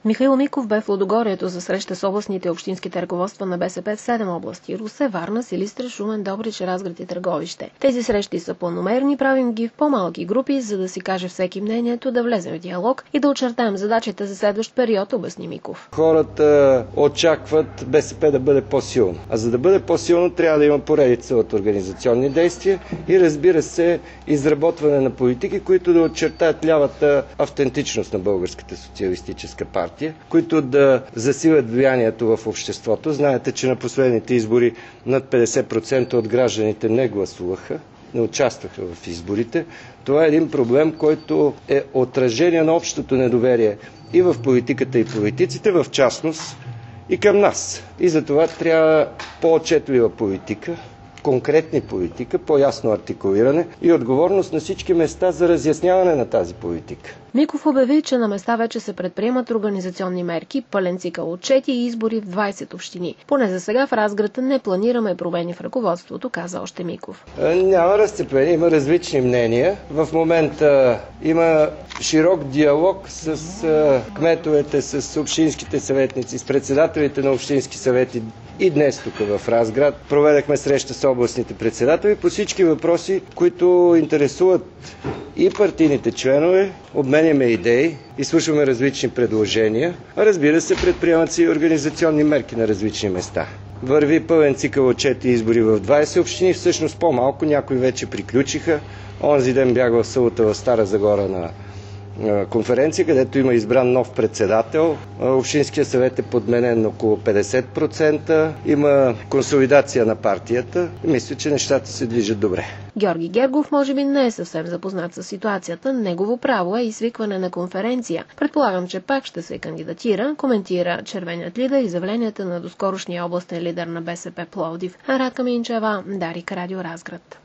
Михаил Миков бе в Лудогорието за среща с областните и общинските ръководства на БСП в 7 области – Русе, Варна, Силистра, Шумен, Добрич, Разград и Търговище. Тези срещи са планомерни, правим ги в по-малки групи, за да си каже всеки мнението, да влезем в диалог и да очертаем задачите за следващ период, обясни Миков. Хората очакват БСП да бъде по-силно. А за да бъде по-силно, трябва да има поредица от организационни действия и, разбира се, изработване на политики, които да очертаят лявата автентичност на Българската социалистическа партия, които да засилят влиянието в обществото. Знаете, че на последните избори над 50% от гражданите не гласуваха, не участваха в изборите. Това е един проблем, който е отражение на общото недоверие и в политиката и политиците, в частност и към нас. И за това трябва по-отчетлива политика, конкретни политика, по-ясно артикулиране и отговорност на всички места за разясняване на тази политика. Миков обяви, че на места вече се предприемат организационни мерки, пълен цикъл отчети и избори в 20 общини. Поне за сега в Разград не планираме промени в ръководството, каза още Миков. Няма разцепление, има различни мнения. В момента има широк диалог с кметовете, с общинските съветници, с председателите на общински съвети. И днес тук в Разград проведахме среща с областните председатели по всички въпроси, които интересуват и партийните членове, обменяме идеи, изслушваме различни предложения, а разбира се, предприемат се и организационни мерки на различни места. Върви пълен цикъл отчети избори в 20 общини, всъщност по-малко, някои вече приключиха. Онзи ден бях в събота в Стара Загора на конференция, където има избран нов председател. Общинския съвет е подменен около 50%. Има консолидация на партията и мисля, че нещата се движат добре. Георги Гергов може би не е съвсем запознат с ситуацията. Негово право е и свикване на конференция. Предполагам, че пак ще се кандидатира, коментира червеният лидер изявленията на доскорошния областен лидер на БСП Пловдив Радка Минчева, Дарик, Радио Разград.